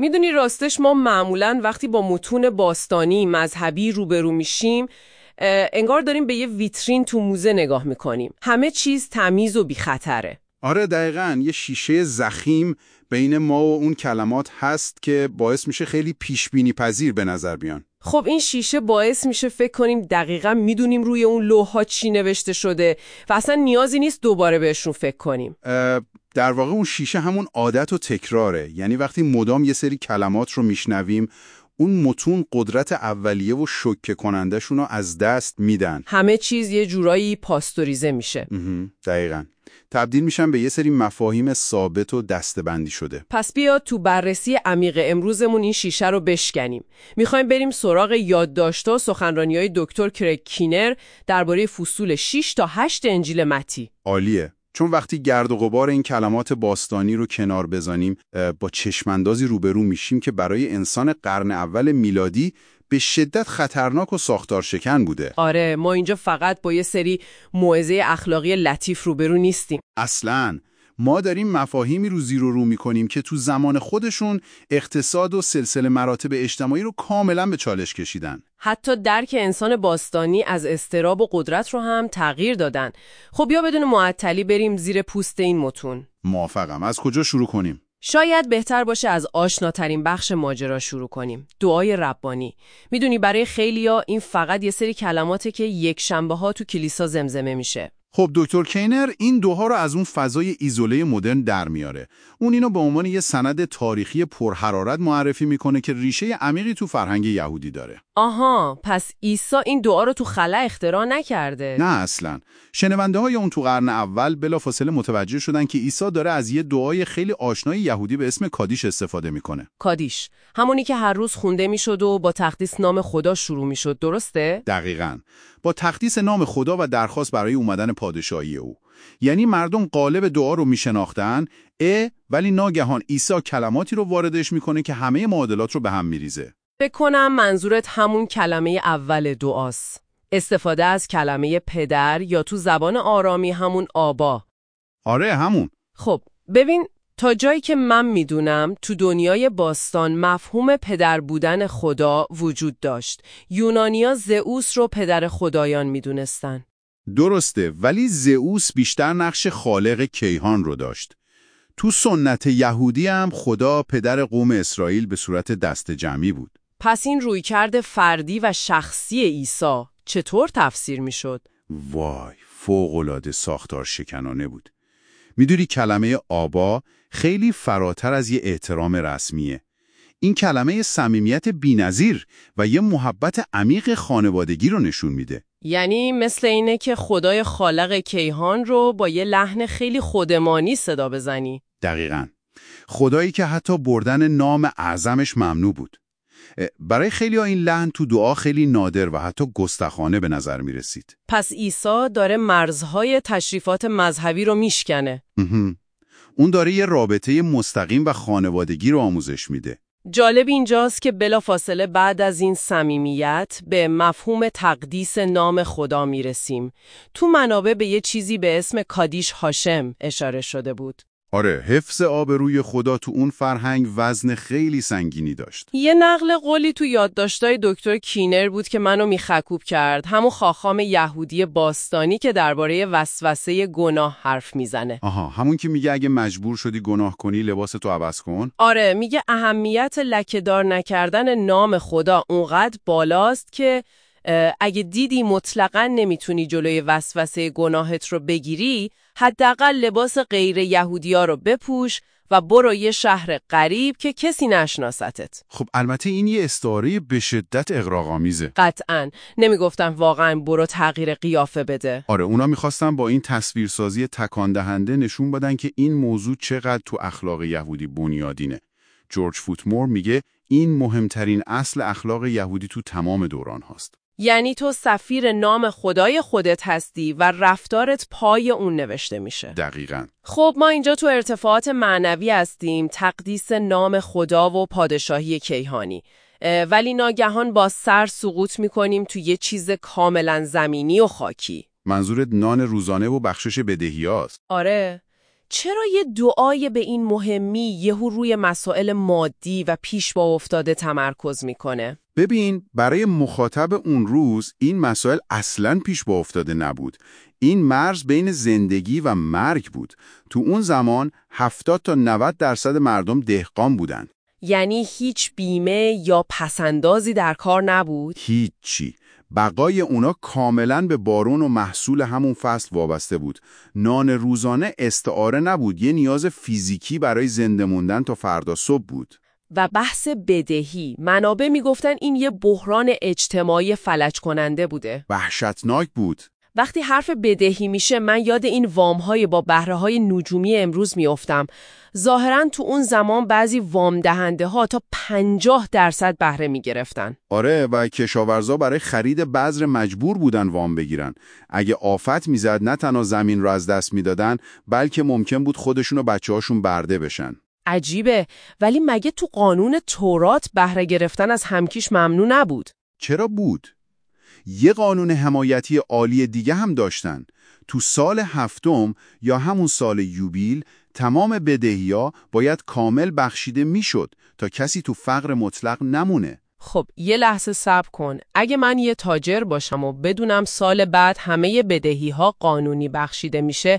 میدونی راستش ما معمولاً وقتی با متون باستانی مذهبی روبرو میشیم انگار داریم به یه ویترین تو موزه نگاه میکنیم. همه چیز تمیز و بی خطره. آره دقیقاً، یه شیشه ضخیم بین ما و اون کلمات هست که باعث میشه خیلی پیشبینی پذیر به نظر بیان. خب این شیشه باعث میشه فکر کنیم دقیقاً میدونیم روی اون لوح‌ها چی نوشته شده و اصلا نیازی نیست دوباره بهشون فکر کنیم. در واقع اون شیشه همون عادت و تکراره. یعنی وقتی مدام یه سری کلمات رو میشنویم، اون متون قدرت اولیه و شوکه کنندشون رو از دست میدن. همه چیز یه جورایی پاستوریزه میشه. دقیقاً. تبدیل میشن به یه سری مفاهیم ثابت و دسته‌بندی شده. پس بیا تو بررسی عمیق امروزمون این شیشه رو بشکنیم. میخوایم بریم سراغ یادداشت‌ها و سخنرانی‌های دکتر کریگ کینر درباره فصول 6 تا 8 انجیل متی. عالیه. چون وقتی گرد و غبار این کلمات باستانی رو کنار بزنیم، با چشماندازی روبرو میشیم که برای انسان قرن اول میلادی به شدت خطرناک و ساختار شکن بوده. آره، ما اینجا فقط با یه سری موعظه اخلاقی لطیف روبرو نیستیم. اصلاً ما داریم مفاهیمی رو زیر و رو می‌کنیم که تو زمان خودشون اقتصاد و سلسله مراتب اجتماعی رو کاملاً به چالش کشیدن. حتی درک انسان باستانی از اضطراب و قدرت رو هم تغییر دادن. خب یا بدون معطلی بریم زیر پوست این متون. موافقم. از کجا شروع کنیم؟ شاید بهتر باشه از آشناترین بخش ماجرا شروع کنیم. دعای ربانی. میدونی برای خیلیا این فقط یه سری کلماته که یک شنبه ها تو کلیسا زمزمه میشه. خب دکتر کینر این دوها رو از اون فضای ایزوله مدرن در میاره. اون اینو به عنوان یه سند تاریخی پرحرارت معرفی میکنه که ریشه عمیقی تو فرهنگ یهودی داره. آها، پس عیسی این دعا رو تو خلا اختراع نکرده؟ نه اصلاً. شنونده های اون تو قرن اول بلافاصله متوجه شدن که عیسی داره از یه دعای خیلی آشنای یهودی به اسم کادیش استفاده میکنه. کادیش، همونی که هر روز خونده میشد و با تقدیس نام خدا شروع میشد، درسته؟ دقیقاً. با تقدیس نام خدا و درخواست برای اومدن پادشاهی او. یعنی مردم قالب دعا رو میشناختن، ولی ناگهان عیسی کلماتی رو واردش میکنه که همه معادلات رو به هم میریزه. فکر کنم منظورت همون کلمه اول دعاست. استفاده از کلمه پدر یا تو زبان آرامی همون آبا. آره همون. خب ببین، تا جایی که من میدونم تو دنیای باستان مفهوم پدر بودن خدا وجود داشت. یونانیا زئوس رو پدر خدایان میدونستن. درسته، ولی زئوس بیشتر نقش خالق کیهان رو داشت. تو سنت یهودی هم خدا پدر قوم اسرائیل به صورت دست جمعی بود. پس این رویکرد فردی و شخصی عیسی چطور تفسیر میشد؟ وای، فوق‌العاده ساختار شکنانه بود. میدونی کلمه آبا خیلی فراتر از یه احترام رسمیه. این کلمه صمیمیت بی‌نظیر و یه محبت عمیق خانوادگی رو نشون میده. یعنی مثل اینه که خدای خالق کیهان رو با یه لحن خیلی خودمانی صدا بزنی. دقیقاً. خدایی که حتی بردن نام اعظمش ممنوع بود. برای خیلی‌ها این لحن تو دعا خیلی نادر و حتی گستاخانه به نظر می رسید. پس عیسی داره مرزهای تشریفات مذهبی رو میشکنه. اون داره یه رابطه مستقیم و خانوادگی رو آموزش میده. جالب اینجاست که بلافاصله بعد از این صمیمیت به مفهوم تقدیس نام خدا میرسیم. تو منابع به یه چیزی به اسم کادیش هاشم اشاره شده بود. آره، حفظ آبروی خدا تو اون فرهنگ وزن خیلی سنگینی داشت. یه نقل قولی تو یادداشتای دکتر کینر بود که منو میخکوب کرد. همون خاخام یهودی باستانی که درباره وسوسه گناه حرف میزنه. آها، همون که میگه اگه مجبور شدی گناه کنی لباستو عوض کن؟ آره، میگه اهمیت لکه‌دار نکردن نام خدا اونقدر بالاست که اگه دیدی مطلقاً نمیتونی جلوی وسوسه گناهت رو بگیری، حداقل لباس غیر یهودیا رو بپوش و برو یه شهر غریب که کسی نشناستت. خب البته این یه استعاره به شدت اغراق‌آمیزه. قطعاً. نمیگفتن واقعاً برو تغییر قیافه بده. آره، اونا میخواستن با این تصویرسازی تکان دهنده نشون بدن که این موضوع چقدر تو اخلاق یهودی بنیادینه. جورج فوتمور میگه این مهمترین اصل اخلاق یهودی تو تمام دوران هاست. یعنی تو سفیر نام خدای خودت هستی و رفتارت پای اون نوشته میشه. دقیقاً. خب ما اینجا تو ارتفاعات معنوی هستیم، تقدیس نام خدا و پادشاهی کیهانی. ولی ناگهان با سر سقوط میکنیم تو یه چیز کاملا زمینی و خاکی. منظورت نان روزانه و بخشش بدهیاست؟ آره. چرا یه دعای به این مهمی یهو روی مسائل مادی و پیش با افتاده تمرکز میکنه؟ ببین، برای مخاطب اون روز این مسائل اصلاً پیش با افتاده نبود. این مرز بین زندگی و مرگ بود. تو اون زمان 70 تا 90% مردم دهقان بودن. یعنی هیچ بیمه یا پسندازی در کار نبود؟ هیچی. بقای اونا کاملاً به بارون و محصول همون فصل وابسته بود. نان روزانه استعاره نبود، یه نیاز فیزیکی برای زنده موندن تا فردا صبح بود. و بحث بدهی، منابع میگفتن این یه بحران اجتماعی فلج کننده بوده. وحشتناک بود. وقتی حرف بدهی میشه من یاد این وام‌های با بهره‌های نجومی امروز میافتم. ظاهراً تو اون زمان بعضی وام دهنده ها تا 50% بهره میگرفتن. آره، و کشاورزا برای خرید بذر مجبور بودن وام بگیرن. اگه آفت میزد نه تنها زمین رو از دست میدادن، بلکه ممکن بود خودشون و بچه‌هاشون برده بشن. عجیبه، ولی مگه تو قانون تورات بهره گرفتن از همکیش ممنوع نبود؟ چرا بود؟ یه قانون حمایتی عالی دیگه هم داشتن. تو سال 7 یا همون سال یوبیل تمام بدهی‌ها باید کامل بخشیده میشد تا کسی تو فقر مطلق نمونه. خب یه لحظه صبر کن. اگه من یه تاجر باشم و بدونم سال بعد همه بدهی‌ها قانونی بخشیده میشه،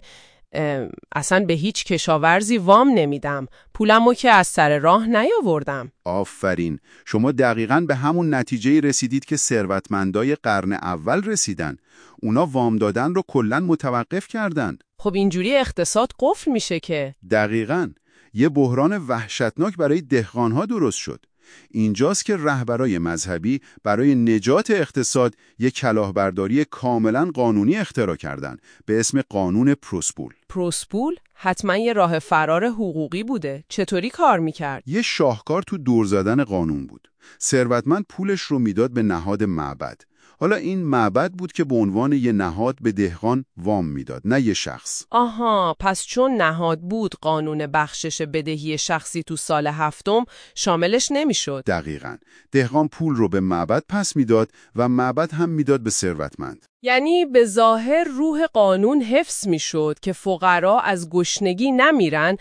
اصلا به هیچ کشاورزی وام نمیدم. پولمو که از سر راه نیاوردم. آفرین. شما دقیقاً به همون نتیجه رسیدید که ثروتمندای قرن اول رسیدن. اونا وام دادن رو کلاً متوقف کردن. خب اینجوری اقتصاد قفل میشه که. دقیقاً. یه بحران وحشتناک برای دهقانها درست شد. اینجاست که رهبرای مذهبی برای نجات اقتصاد یک کلاهبرداری کاملا قانونی اختراع کردند به اسم قانون پروسپول. پروسپول؟ حتما یه راه فرار حقوقی بوده. چطوری کار میکرد؟ یه شاهکار تو دور زدن قانون بود. ثروتمند پولش رو میداد به نهاد معبد. حالا این معبد بود که به عنوان یه نهاد به دهقان وام میداد، نه یه شخص. آها، پس چون نهاد بود قانون بخشش بدهی شخصی تو سال 7 شاملش نمیشد. دقیقاً. دهقان پول رو به معبد پس میداد و معبد هم میداد به ثروتمند. یعنی به ظاهر روح قانون حفظ میشد که فقرا از گشنگی نمیرن،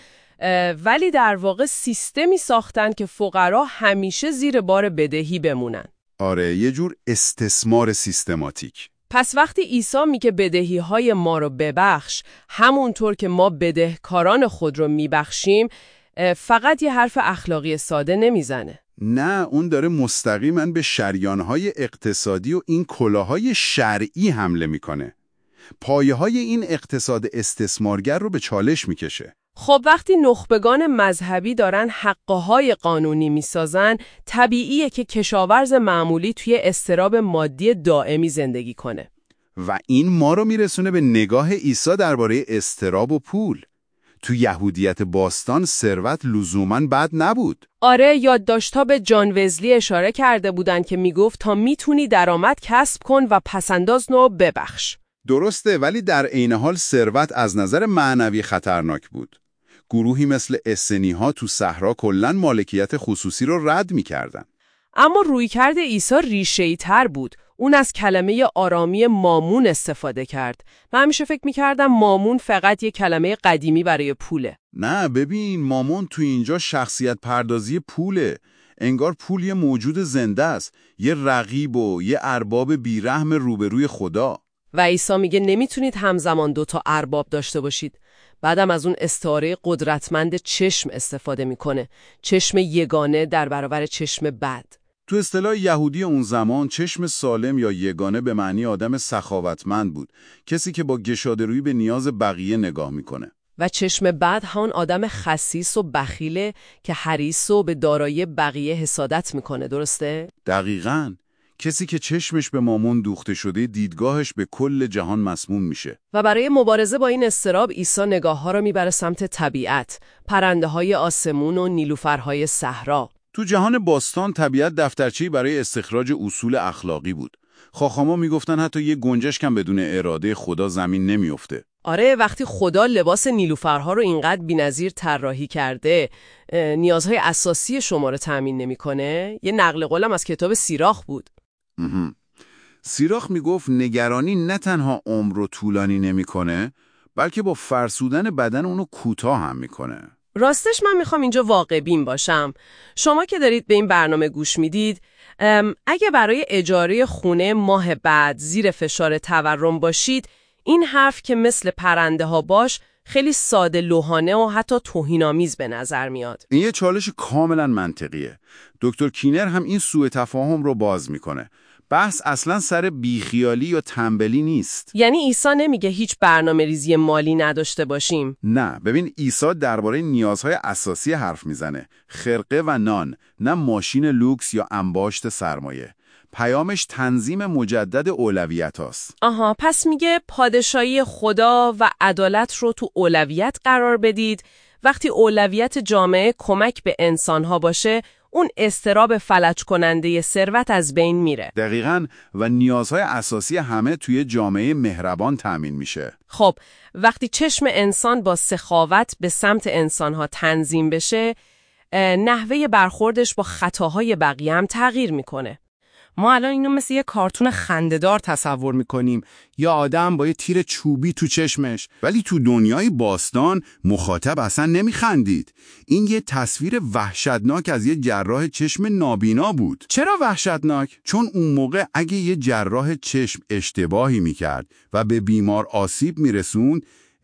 ولی در واقع سیستمی ساختن که فقرا همیشه زیر بار بدهی بمونن. آره، یه جور استثمار سیستماتیک. پس وقتی عیسی میگه بدهی‌های ما رو ببخش، همونطور که ما بدهکاران خود رو میبخشیم، فقط یه حرف اخلاقی ساده نمیزنه. نه، اون داره مستقیما به شریانهای اقتصادی و این کلاهای شرعی حمله میکنه. پایه‌های این اقتصاد استثمارگر رو به چالش میکشه. خب وقتی نخبگان مذهبی دارن حقهای قانونی میسازن، طبیعیه که کشاورز معمولی توی اضطراب مادی دائمی زندگی کنه. و این ما رو میرسونه به نگاه عیسی درباره اضطراب و پول. تو یهودیت باستان ثروت لزوماً بد نبود. آره، یادداشت‌ها به جان وزلی اشاره کرده بودن که میگفت تا میتونی درآمد کسب کن و پسنداز نو ببخش. درسته، ولی در عین حال ثروت از نظر معنوی خطرناک بود. گروهی مثل اسنی‌ها تو صحرا کلاً مالکیت خصوصی رو رد می‌کردن. اما رویکرد عیسی ریشه‌ای‌تر بود. اون از کلمه آرامی مامون استفاده کرد. من همیشه فکر می‌کردم مامون فقط یه کلمه قدیمی برای پوله. نه، ببین، مامون تو اینجا شخصیت پردازی پوله. انگار پول یه موجود زنده است، یه رقیب و یه ارباب بیرحم روبروی خدا. و عیسی میگه نمیتونید همزمان 2 ارباب داشته باشید. بعدم از اون استعاره قدرتمند چشم استفاده میکنه. چشم یگانه در برابر چشم بد. تو اصطلاح یهودی اون زمان چشم سالم یا یگانه به معنی آدم سخاوتمند بود، کسی که با گشاده‌رویی به نیاز بقیه نگاه میکنه. و چشم بد همون آدم خسیس و بخیله که حریص و به دارایی بقیه حسادت میکنه، درسته؟ دقیقاً. کسی که چشمش به مامون دوخته شده دیدگاهش به کل جهان مسموم میشه. و برای مبارزه با این اضطراب عیسی نگاه‌ها رو میبره سمت طبیعت، پرنده‌های آسمون و نیلوفرهای صحرا. تو جهان باستان طبیعت دفترچه‌ای برای استخراج اصول اخلاقی بود. خاخاما میگفتن حتی یه گنجشک هم بدون اراده خدا زمین نمیفته. آره، وقتی خدا لباس نیلوفرها رو اینقدر بی‌نظیر طراحی کرده، نیازهای اساسی شما رو تامین نمی‌کنه؟ یه نقل قولم از کتاب سیراخ بود. سیراخ میگفت نگرانی نه تنها عمر رو طولانی نمیکنه، بلکه با فرسودن بدن اونو کوتاه هم میکنه. راستش من میخوام اینجا واقع بین باشم. شما که دارید به این برنامه گوش میدید، اگه برای اجاره خونه ماه بعد زیر فشار تورم باشید، این حرف که مثل پرنده ها باش خیلی ساده لوحانه و حتی توهین‌آمیز به نظر میاد. این یه چالش کاملا منطقیه. دکتر کینر هم این سوء تفاهم رو باز میکنه. بحث اصلا سر بیخیالی یا تنبلی نیست. یعنی عیسی نمیگه هیچ برنامه‌ریزی مالی نداشته باشیم. نه، ببین عیسی درباره نیازهای اساسی حرف میزنه. خرقه و نان، نه ماشین لوکس یا انباشت سرمایه. پیامش تنظیم مجدد اولویت هاست. آها، پس میگه پادشاهی خدا و عدالت رو تو اولویت قرار بدید. وقتی اولویت جامعه کمک به انسانها باشه، اون اضطراب فلج کننده ثروت از بین میره. دقیقاً، و نیازهای اساسی همه توی جامعه مهربان تامین میشه. خب، وقتی چشم انسان با سخاوت به سمت انسانها تنظیم بشه، نحوه برخوردش با خطاهای بقیه هم تغییر میکنه. ما الان اینو مثل یه کارتون خنده‌دار تصور میکنیم، یا آدم با یه تیر چوبی تو چشمش. ولی تو دنیای باستان مخاطب اصلا نمیخندید. این یه تصویر وحشتناک از یه جراح چشم نابینا بود. چرا وحشتناک؟ چون اون موقع اگه یه جراح چشم اشتباهی میکرد و به بیمار آسیب میرسوند،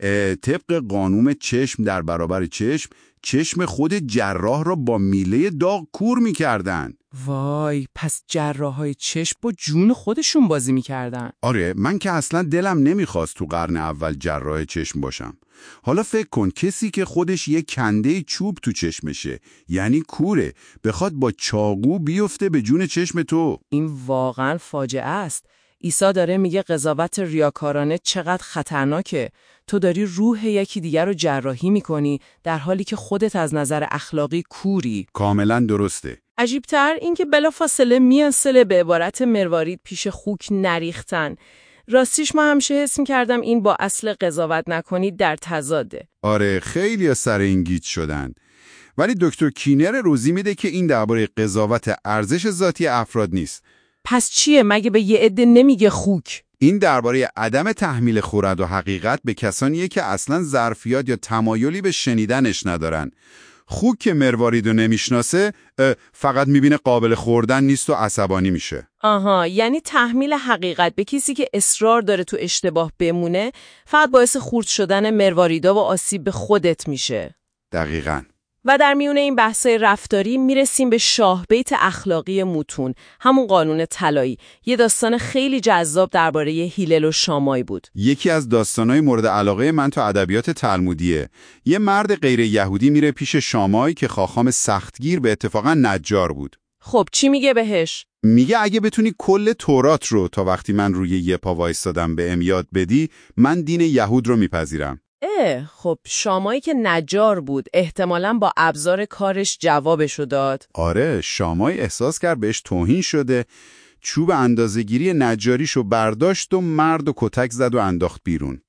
طبق قانون چشم در برابر چشم خود جراح را با میله داغ کور میکردن. وای، پس جراحای چشم با جون خودشون بازی میکردن. آره، من که اصلا دلم نمیخواست تو قرن اول جراح چشم باشم. حالا فکر کن کسی که خودش یه کنده چوب تو چشمشه، یعنی کوره، بخواد با چاقو بیفته به جون چشم تو. این واقعا فاجعه است. عیسی داره میگه قضاوت ریاکارانه چقدر خطرناکه. تو داری روح یکی دیگر رو جراحی میکنی در حالی که خودت از نظر اخلاقی کوری. کاملا درسته. عجیبتر این که بلافاصله میانسله به عبارت مروارید پیش خوک نریختن. راستیش ما همیشه حس می‌کردم این با اصل قضاوت نکنید در تضاده. آره، خیلی سر این گیج شدن. ولی دکتر کینر روزی میده که این درباره قضاوت ارزش ذاتی افراد نیست. پس چیه؟ مگه به یه عده نمیگه خوک؟ این درباره عدم تحمیل خورد و حقیقت به کسانیه که اصلا ظرفیت یا تمایلی به شنیدنش ندارن. خوک که مرواریدو نمیشناسه، فقط میبینه قابل خوردن نیست و عصبانی میشه. آها، یعنی تحمیل حقیقت به کسی که اصرار داره تو اشتباه بمونه فقط باعث خورد شدن مرواریدا و آسیب به خودت میشه. دقیقاً. و در میون این بحثای رفتاری میرسیم به شاهبیت اخلاقی موتون، همون قانون طلایی. یه داستان خیلی جذاب درباره هیلل و شامای بود. یکی از داستانای مورد علاقه من تو ادبیات تلمودیه. یه مرد غیر یهودی میره پیش شامای که خاخام سختگیر به اتفاقا نجار بود. خب چی میگه بهش؟ میگه اگه بتونی کل تورات رو تا وقتی من روی یه پا وایستادم به یاد بدی، من دین یهود رو میپذیرم. خب شامایی که نجار بود احتمالاً با ابزار کارش جوابشو داد. آره، شامای احساس کرد بهش توهین شده، چوب اندازه‌گیری نجاریشو برداشت و مرد و کتک زد و انداخت بیرون.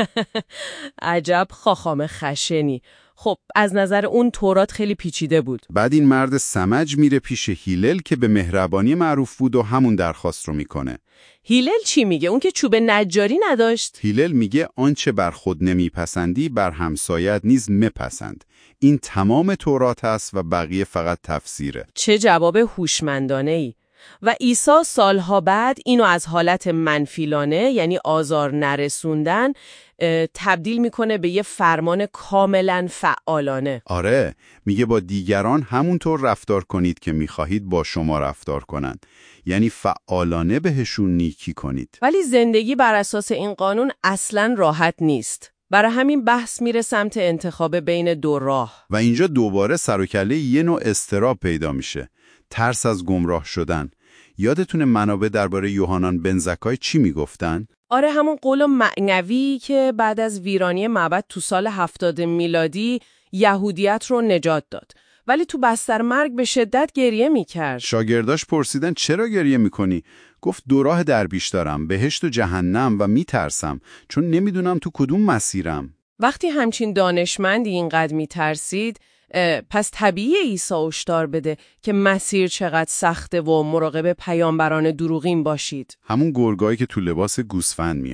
عجب خاخام خشنی. خب از نظر اون تورات خیلی پیچیده بود. بعد این مرد سمج میره پیش هیلل که به مهربانی معروف بود و همون درخواست رو میکنه. هیلل چی میگه؟ اون که چوب نجاری نداشت؟ هیلل میگه آنچه بر خود نمیپسندی بر همسایت نیز مپسند. این تمام تورات است و بقیه فقط تفسیره. چه جواب هوشمندانه‌ای. و عیسی سالها بعد اینو از حالت منفیلانه، یعنی آزار نرسوندن، تبدیل میکنه به یه فرمان کاملا فعالانه. آره، میگه با دیگران همونطور رفتار کنید که میخواهید با شما رفتار کنند. یعنی فعالانه بهشون نیکی کنید. ولی زندگی بر اساس این قانون اصلاً راحت نیست. برای همین بحث میره سمت انتخاب بین دو راه. و اینجا دوباره سر و کله یه نوع اضطراب پیدا میشه. ترس از گمراه شدن. یادتونه منابع درباره یوحنان بن زکای چی میگفتن؟ آره، همون قول معنوی که بعد از ویرانی معبد تو سال 70 میلادی یهودیت رو نجات داد. ولی تو بستر مرگ به شدت گریه میکرد. شاگرداش پرسیدن چرا گریه میکنی؟ گفت دو راه در پیش دارم، بهشت و جهنم، و میترسم چون نمیدونم تو کدوم مسیرم. وقتی همچین دانشمندی اینقدر میترسید، پس طبیعیه عیسی هشدار بده که مسیر چقدر سخته و مراقب پیامبران دروغین باشید. همون گرگایی که تو لباس گوسفند میان.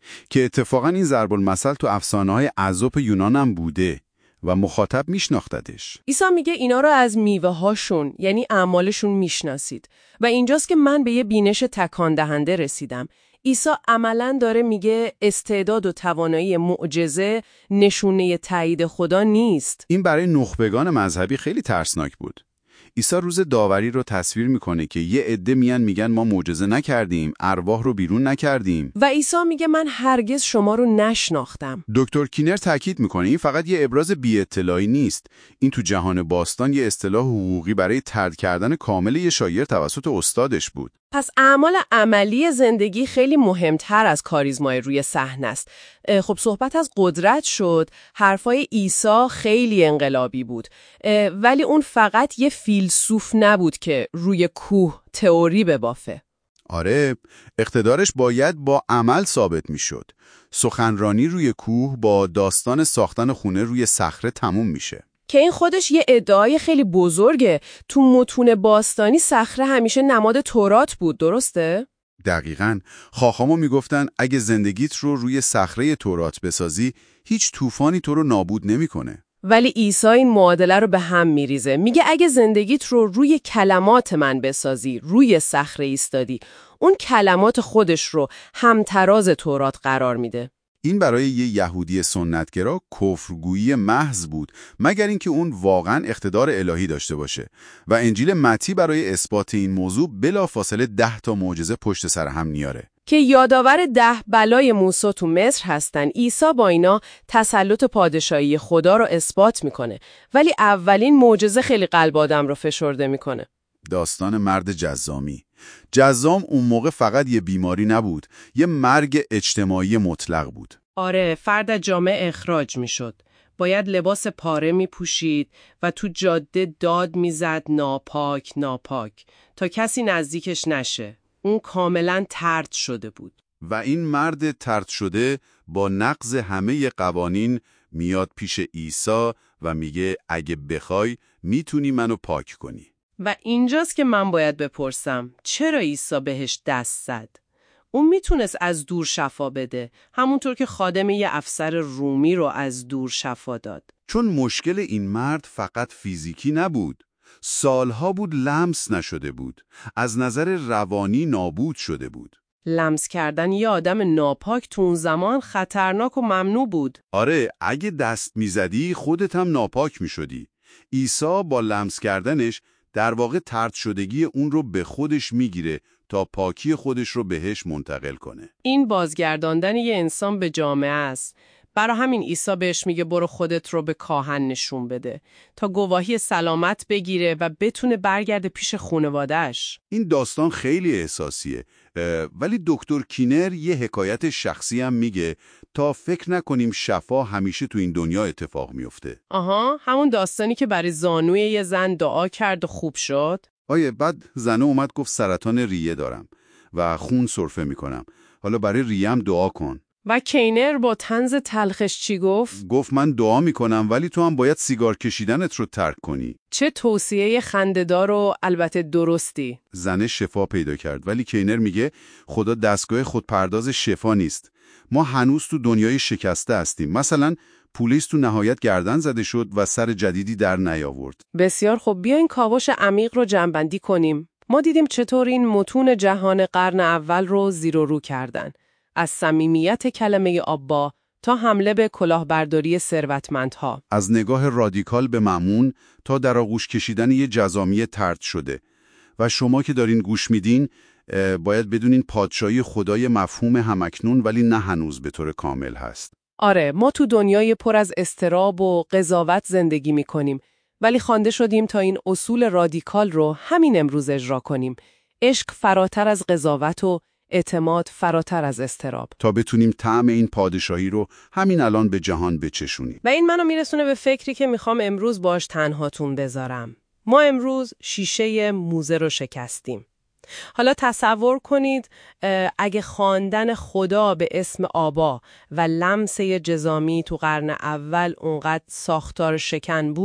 که اتفاقا این ضرب المثل تو افسانه‌های اذوپ یونان هم بوده و مخاطب میشناختدش. عیسی میگه اینا رو از میوه هاشون یعنی اعمالشون میشناسید و اینجاست که من به یه بینش تکان دهنده رسیدم. عیسی عملاً داره میگه استعداد و توانایی معجزه نشونه تایید خدا نیست. این برای نخبگان مذهبی خیلی ترسناک بود. عیسی روز داوری رو تصویر میکنه که یه عده میگن ما معجزه نکردیم، ارواح رو بیرون نکردیم. و عیسی میگه من هرگز شما رو نشناختم. دکتر کینر تاکید میکنه این فقط یه ابراز بی‌اطلاعی نیست. این تو جهان باستان یه اصطلاح حقوقی برای طرد کردن کامل یه شاگرد توسط استادش بود. پس اعمال عملی زندگی خیلی مهمتر از کاریزمای روی صحنه است. خب صحبت از قدرت شد، حرفای عیسی خیلی انقلابی بود، ولی اون فقط یه فیلسوف نبود که روی کوه تئوری ببافه. آره، اقتدارش باید با عمل ثابت میشد. سخنرانی روی کوه با داستان ساختن خونه روی صخره تموم میشه. که این خودش یه ادعای خیلی بزرگه. تو متون باستانی صخره همیشه نماد تورات بود، درسته؟ دقیقاً. خاخاما میگفتن اگه زندگیت رو روی صخره تورات بسازی، هیچ طوفانی تو رو نابود نمیکنه. ولی عیسی این معادله رو به هم میریزه. میگه اگه زندگیت رو روی کلمات من بسازی، روی صخره ایستادی، اون کلمات خودش رو همتراز تورات قرار میده. این برای یه یهودی سنتگرا کفرگویی محض بود، مگر اینکه اون واقعاً اقتدار الهی داشته باشه. و انجیل متی برای اثبات این موضوع بلافاصله 10 تا معجزه پشت سر هم میاره که یادآور 10 بلای موسی تو مصر هستن. عیسی با اینا تسلط پادشاهی خدا رو اثبات میکنه، ولی اولین معجزه خیلی قلب آدم رو فشرده میکنه. داستان مرد جذامی. جذام اون موقع فقط یه بیماری نبود، یه مرگ اجتماعی مطلق بود. آره، فرد از جامعه اخراج میشد. باید لباس پاره میپوشید و تو جاده داد میزد ناپاک ناپاک تا کسی نزدیکش نشه. اون کاملا طرد شده بود. و این مرد طرد شده با نقض همه قوانین میاد پیش عیسی و میگه اگه بخوای میتونی منو پاک کنی. و اینجاست که من باید بپرسم چرا عیسی بهش دست زد؟ اون میتونست از دور شفا بده، همونطور که خادم یه افسر رومی رو از دور شفا داد. چون مشکل این مرد فقط فیزیکی نبود. سالها بود لمس نشده بود. از نظر روانی نابود شده بود. لمس کردن یه آدم ناپاک تو اون زمان خطرناک و ممنوع بود. آره، اگه دست میزدی خودت هم ناپاک میشدی. عیسی با لمس کردنش در واقع طرد شدگی اون رو به خودش میگیره تا پاکی خودش رو بهش منتقل کنه. این بازگرداندن یه انسان به جامعه است. برای همین عیسی بهش میگه برو خودت رو به کاهن نشون بده تا گواهی سلامت بگیره و بتونه برگرده پیش خانواده‌اش. این داستان خیلی احساسیه، ولی دکتر کینر یه حکایت شخصی هم میگه تا فکر نکنیم شفا همیشه تو این دنیا اتفاق میفته. آها، همون داستانی که برای زانوی یه زن دعا کرد و خوب شد. بعد زنه اومد گفت سرطان ریه دارم و خون سرفه میکنم. حالا برای ریه‌ام دعا کن. و کینر با طنز تلخش چی گفت؟ گفت من دعا میکنم ولی تو هم باید سیگار کشیدنت رو ترک کنی. چه توصیه خنده‌دار و البته درستی. زنه شفا پیدا کرد، ولی کینر میگه خدا دستگاه خودپرداز شفا نیست. ما هنوز تو دنیای شکسته هستیم. مثلا پولیس تو نهایت گردن زده شد و سر جدیدی در نیاورد. بسیار خوب، بیاین کاوش عمیق رو جمع‌بندی کنیم. ما دیدیم چطور این متون جهان قرن اول رو زیر و رو کردن. از صمیمیت کلمه آبا تا حمله به کلاهبرداری ثروتمندها. از نگاه رادیکال به مأمون تا در آغوش کشیدن یه جزامی طرد شده. و شما که دارین گوش میدین باید بدونین پادشاهی خدای مفهوم همکنون ولی نه هنوز به طور کامل هست. آره، ما تو دنیای پر از اضطراب و قضاوت زندگی میکنیم، ولی خوانده شدیم تا این اصول رادیکال رو همین امروز اجرا کنیم. عشق فراتر از قضاوت و اعتماد فراتر از اضطراب. تا بتونیم طعم این پادشاهی رو همین الان به جهان بچشونیم. و این منو میرسونه به فکری که میخوام امروز باش تنهاتون بذارم. ما امروز شیشه موزه رو شکستیم. حالا تصور کنید اگه خواندن خدا به اسم آبا و لمس جزامی تو قرن اول اونقدر ساختار شکن بود،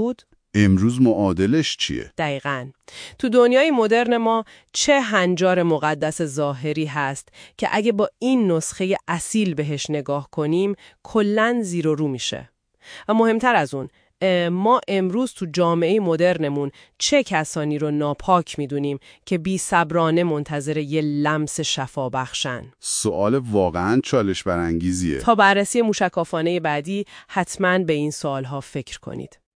امروز معادلش چیه؟ دقیقاً. تو دنیای مدرن ما چه هنجار مقدس ظاهری هست که اگه با این نسخه اصیل بهش نگاه کنیم کلاً زیر و رو میشه. و مهمتر از اون، ما امروز تو جامعه مدرنمون چه کسانی رو ناپاک میدونیم که بی صبرانه منتظر یه لمس شفا بخشن؟ سوال واقعاً چالش برانگیزیه. تا بررسی موشکافانه بعدی حتماً به این سوالها فکر کنید.